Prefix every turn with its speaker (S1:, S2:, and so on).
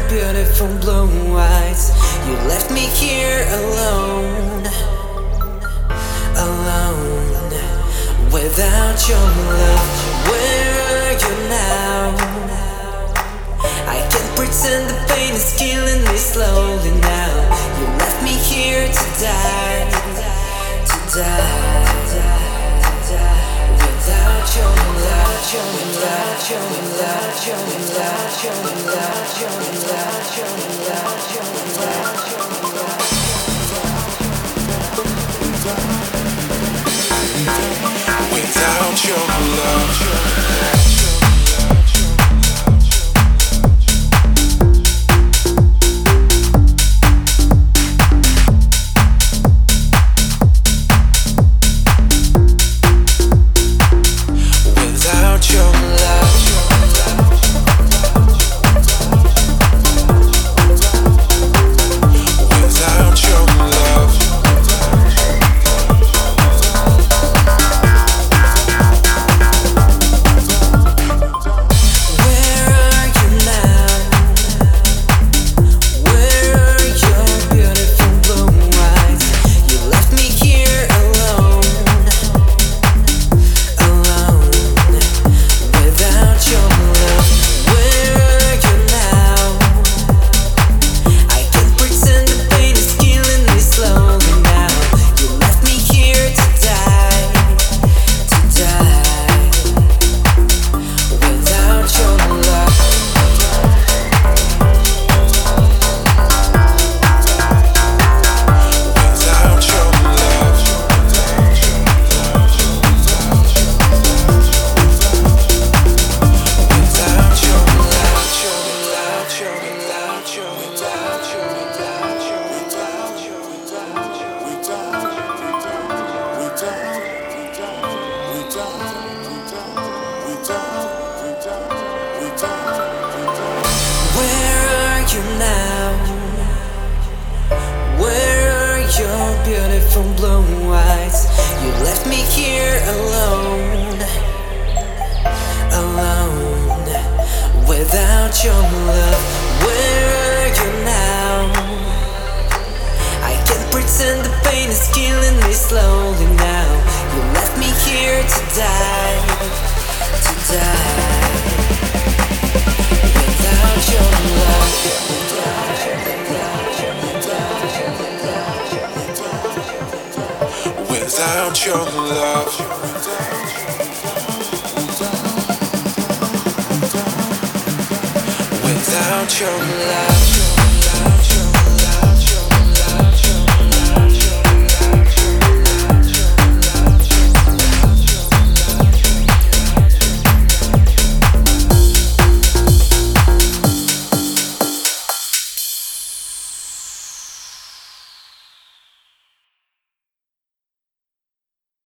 S1: beautiful blue eyes. You left me here alone, alone, without your love. Where are you now? I can't pretend the pain is killing me slowly now. You left me here to die, to die, without your love, your love, your love, your love, your love, your love, your love, your love, your love.
S2: Without your love.
S1: Beautiful blue eyes. You left me here alone, alone, without your love. Where are you now? I can't pretend the pain is killing me slowly now. You left me here to die, to die, without your love.
S2: Without your love. Without your love.